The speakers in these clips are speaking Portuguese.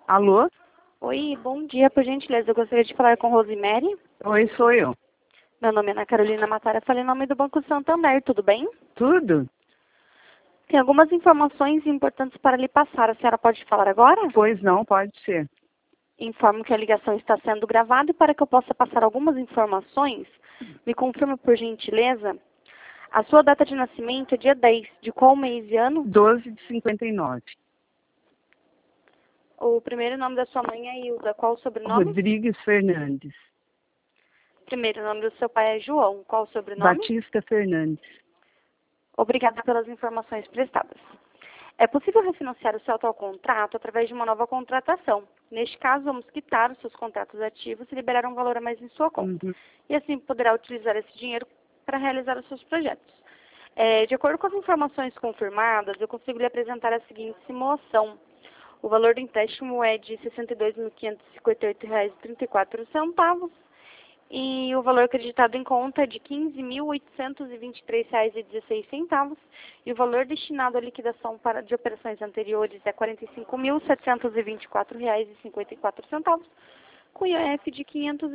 Alô? Oi, bom dia, por gentileza. Eu gostaria de falar com Rosemary. Oi, sou eu. Meu nome é Ana Carolina Matária, falei em nome do Banco Santander, tudo bem? Tudo? Tem algumas informações importantes para lhe passar. A senhora pode falar agora? Pois não, pode ser. Informo que a ligação está sendo gravada e para que eu possa passar algumas informações, me confirme por gentileza. A sua data de nascimento é dia 10, de qual mês e ano? 12 de 59. O primeiro nome da sua mãe é Hilda, qual o sobrenome? Rodrigues Fernandes. Primeiro nome do seu pai é João, qual o sobrenome? Batista Fernandes. Obrigada pelas informações prestadas. É possível refinanciar o seu atual contrato através de uma nova contratação. Neste caso, vamos quitar os seus contratos ativos e liberar um valor a mais em sua conta. E assim poderá utilizar esse dinheiro para realizar os seus projetos. De acordo com as informações confirmadas, eu consigo lhe apresentar a seguinte simulação. O valor do empréstimo é de R$ 62.558,34 e o valor acreditado em conta é de R$ 15.823,16 e o valor destinado à liquidação de operações anteriores é R$ 45.724,54 com IOF de R$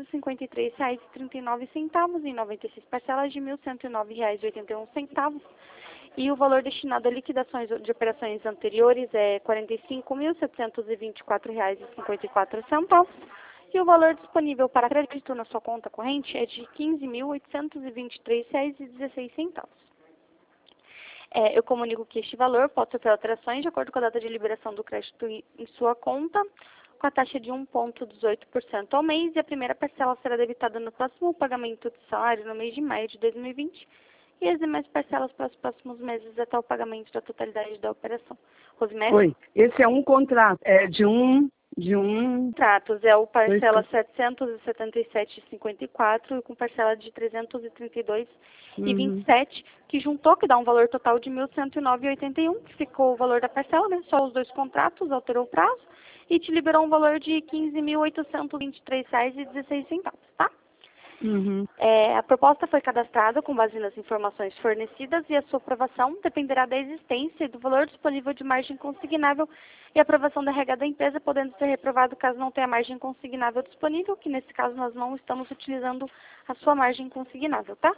553,39 em 96 parcelas de R$ 1.109,81 e o valor destinado a liquidações de operações anteriores é R$ 45.724,54 e o valor disponível para crédito na sua conta corrente é de R$ 15.823,16. Eu comunico que este valor pode sofrer alterações de acordo com a data de liberação do crédito em sua conta, com a taxa de 1,18% ao mês, e a primeira parcela será debitada no próximo pagamento de salário no mês de maio de 2020, e as demais parcelas para os próximos meses até o pagamento da totalidade da operação. Rosemary? Oi, esse é um contrato, é de um... Contratos, é o parcela 777,54 e com parcela de 332,27, que juntou, que dá um valor total de 1.109,81, que ficou o valor da parcela, né? Só os dois contratos, alterou o prazo, e te liberou um valor de R$ 15.823,16, tá? A proposta foi cadastrada com base nas informações fornecidas e a sua aprovação dependerá da existência e do valor disponível de margem consignável e a aprovação da regra da empresa, podendo ser reprovado caso não tenha margem consignável disponível, que nesse caso nós não estamos utilizando a sua margem consignável, tá?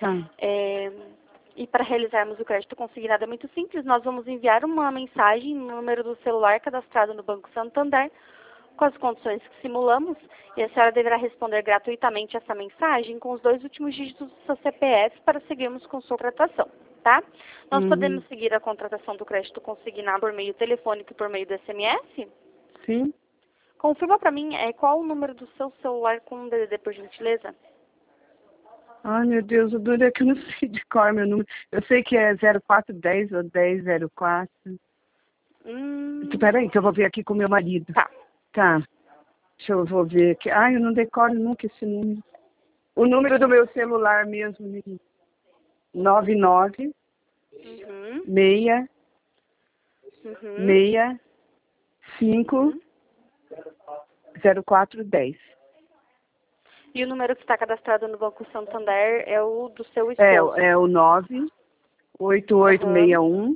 E para realizarmos o crédito consignado é muito simples, nós vamos enviar uma mensagem no número do celular cadastrado no Banco Santander, com as condições que simulamos, e a senhora deverá responder gratuitamente essa mensagem com os 2 últimos dígitos do seu CPF para seguirmos com sua contratação, tá? Nós podemos seguir a contratação do crédito consignado por meio telefônico e por meio do SMS? Sim. Confirma para mim qual o número do seu celular com DDD, por gentileza? Ai, meu Deus, o duro é que eu não sei de cor meu número. Eu sei que é 0410 ou 1004. Espera aí, que eu vou ver aqui com meu marido. Tá. Vou ver aqui. Ai, eu não decoro nunca esse número. O número do meu celular mesmo, 99 6 5 0410. E o número que está cadastrado no Banco Santander é o do seu esposo? É o 98861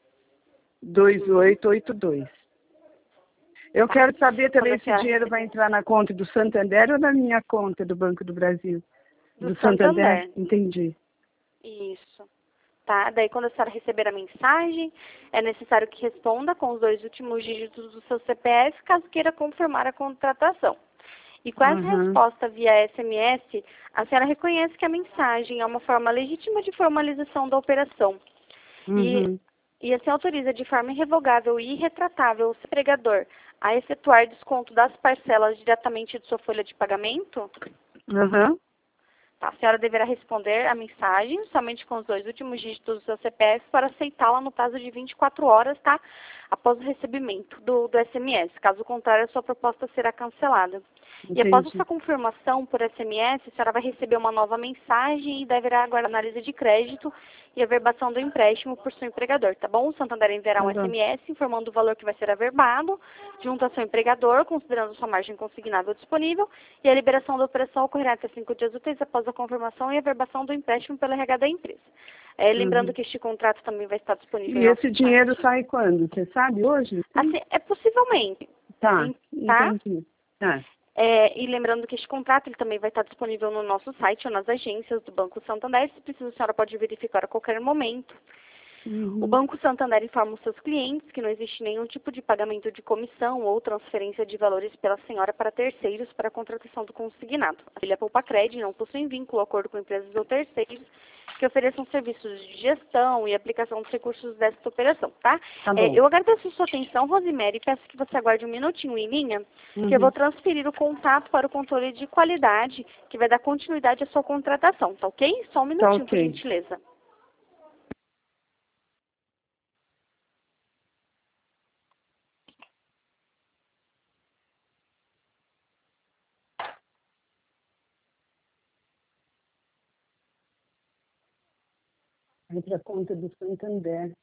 2882. Eu quero saber também se o dinheiro vai entrar na conta do Santander ou na minha conta do Banco do Brasil. Do Santander. Entendi. Isso. Tá? Daí, quando a senhora receber a mensagem, é necessário que responda com os 2 últimos dígitos do seu CPF, caso queira confirmar a contratação. E com essa resposta via SMS, a senhora reconhece que a mensagem é uma forma legítima de formalização da operação. E assim autoriza de forma irrevogável e irretratável o seu empregador a efetuar desconto das parcelas diretamente de sua folha de pagamento? Tá, a senhora deverá responder a mensagem somente com os 2 últimos dígitos do seu CPF para aceitá-la no prazo de 24 horas, tá? Após o recebimento do SMS. Caso contrário, a sua proposta será cancelada. Entendi. E após essa confirmação por SMS, a senhora vai receber uma nova mensagem e deverá aguardar a análise de crédito e a verbação do empréstimo por seu empregador, tá bom? O Santander enviará um SMS informando o valor que vai ser averbado junto ao seu empregador, considerando sua margem consignável disponível, e a liberação da operação ocorrerá até 5 dias úteis após a confirmação e a verbação do empréstimo pela RH da empresa. Lembrando que este contrato também vai estar disponível. E esse dinheiro sai quando? Você sabe hoje? Assim, possivelmente. Tá, Tá? entendi. Tá. E lembrando que este contrato ele também vai estar disponível no nosso site ou nas agências do Banco Santander. Se precisa, a senhora pode verificar a qualquer momento. O Banco Santander informa os seus clientes que não existe nenhum tipo de pagamento de comissão ou transferência de valores pela senhora para terceiros para a contratação do consignado. A família Poupa Cred não possui vínculo, acordo com empresas ou terceiros que ofereçam serviços de gestão e aplicação dos recursos desta operação, tá? Tá bom. Eu agradeço a sua atenção, Rosemary, e peço que você aguarde um minutinho em linha, que eu vou transferir o contato para o controle de qualidade, que vai dar continuidade à sua contratação, tá ok? Só um minutinho, por ok. gentileza. Vai para a conta do Santander.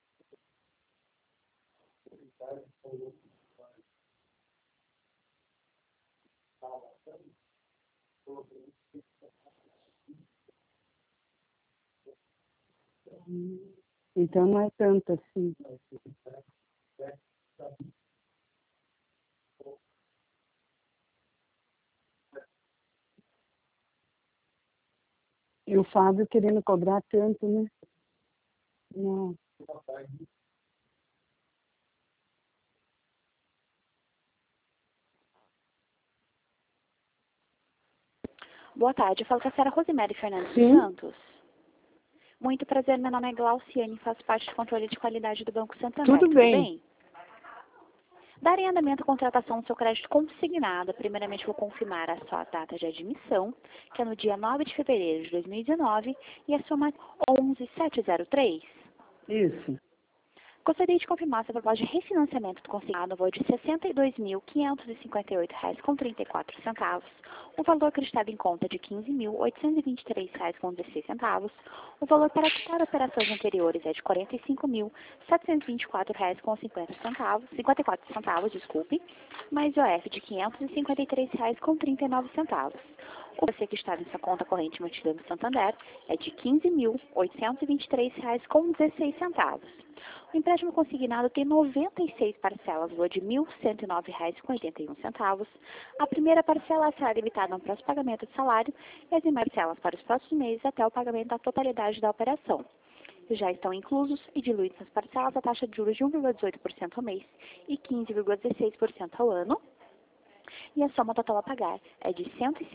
Então não é tanto assim. E o Fábio querendo cobrar tanto, né? Não. Boa tarde, eu falo com a senhora Rosemary Fernandes Sim. Santos. Muito prazer, meu nome é Glauciane, faço parte do controle de qualidade do Banco Santander. Tudo bem. Darem andamento à contratação do seu crédito consignado. Primeiramente, vou confirmar a sua data de admissão, que é no dia 9 de fevereiro de 2019, e a soma 11703. Isso. Gostaria de confirmar se a proposta de refinanciamento do consignado no valor de R$ 62.558,34, o valor acreditado em conta de R$ 15.823,16, o valor para quitar operações anteriores é de R$ 45.724,54, desculpe, mais IOF de R$ 553,39. O valor que está em sua conta corrente mantida no Santander é de R$ 15.823,16. O empréstimo consignado tem 96 parcelas, valor de R$ 1.109,81. A primeira parcela será limitada para os pagamentos de salário e as demais parcelas para os próximos meses até o pagamento da totalidade da operação. Já estão inclusos e diluídos nas parcelas a taxa de juros de 1,18% ao mês e 15,16% ao ano. E a soma total a pagar é de R$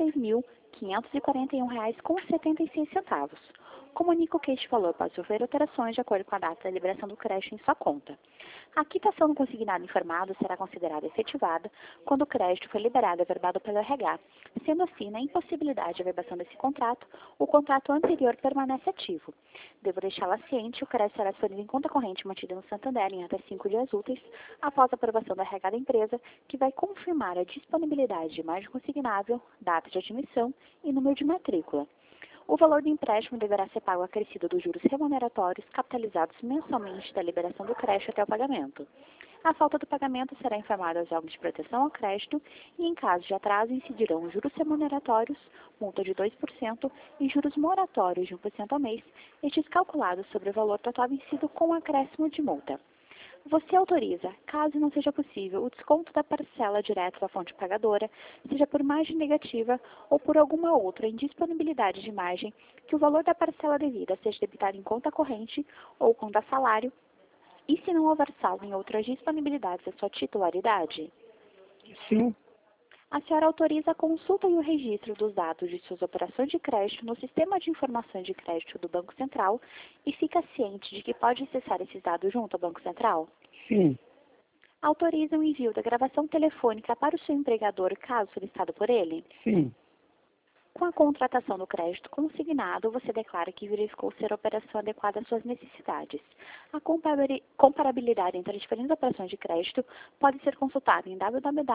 106.541,76. Comunico que este valor pode sofrer alterações de acordo com a data da liberação do crédito em sua conta. A quitação do consignado informado será considerada efetivada quando o crédito foi liberado e averbado pelo RH. Sendo assim, na impossibilidade de averbação desse contrato, o contrato anterior permanece ativo. Devo deixá-la ciente, o crédito será disponível em conta corrente mantida no Santander em até 5 dias úteis, após a aprovação do RH da empresa, que vai confirmar a disponibilidade de margem consignável, data de admissão e número de matrícula. O valor do empréstimo deverá ser pago acrescido dos juros remuneratórios capitalizados mensalmente da liberação do crédito até o pagamento. A falta do pagamento será informada aos órgãos de proteção ao crédito e, em caso de atraso, incidirão os juros remuneratórios, multa de 2% e juros moratórios de 1% ao mês, estes calculados sobre o valor total vencido com acréscimo de multa. Você autoriza, caso não seja possível, o desconto da parcela direto da fonte pagadora, seja por margem negativa ou por alguma outra indisponibilidade de margem, que o valor da parcela devida seja debitado em conta corrente ou conta salário, e se não houver saldo em outras disponibilidades da sua titularidade? Sim. A senhora autoriza a consulta e o registro dos dados de suas operações de crédito no Sistema de Informações de Crédito do Banco Central e fica ciente de que pode acessar esses dados junto ao Banco Central? Sim. Autoriza o envio da gravação telefônica para o seu empregador, caso solicitado por ele? Sim. Com a contratação do crédito consignado, você declara que verificou ser a operação adequada às suas necessidades. A comparabilidade entre as diferentes operações de crédito pode ser consultada em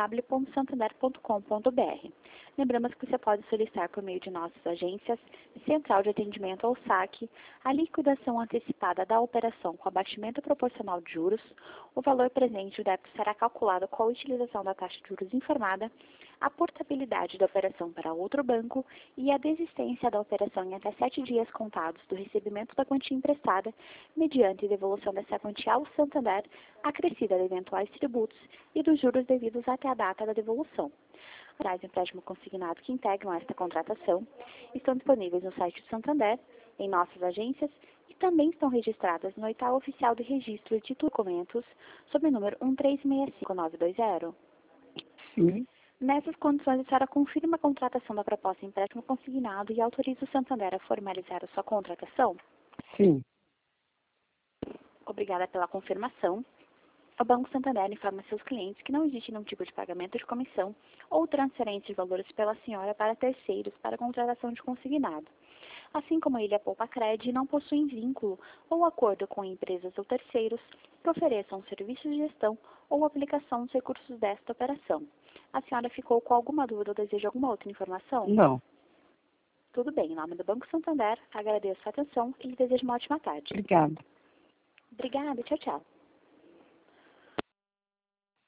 www.santander.com.br. Lembramos que você pode solicitar por meio de nossas agências, Central de Atendimento ao Saque, a liquidação antecipada da operação com abatimento proporcional de juros, o valor presente do débito será calculado com a utilização da taxa de juros informada, a portabilidade da operação para outro banco e a desistência da operação em até 7 dias contados do recebimento da quantia emprestada, mediante devolução dessa quantia ao Santander, acrescida de eventuais tributos e dos juros devidos até a data da devolução. Os empréstimo consignado que integram esta contratação estão disponíveis no site do Santander, em nossas agências, e também estão registradas no Edital Oficial de Registro de Documentos, sob o número 1365920. Sim. Nessas condições, a senhora confirma a contratação da proposta de empréstimo consignado e autoriza o Santander a formalizar a sua contratação? Sim. Obrigada pela confirmação. O Banco Santander informa seus clientes que não existe nenhum tipo de pagamento de comissão ou transferência de valores pela senhora para terceiros para a contratação de consignado. Assim como a Ilha Poupa Cred não possui vínculo ou acordo com empresas ou terceiros que ofereçam serviços de gestão ou aplicação dos recursos desta operação. A senhora ficou com alguma dúvida ou deseja alguma outra informação? Não. Tudo bem. Em nome do Banco Santander, agradeço a atenção e lhe desejo uma ótima tarde. Obrigada. Obrigada. Tchau, tchau.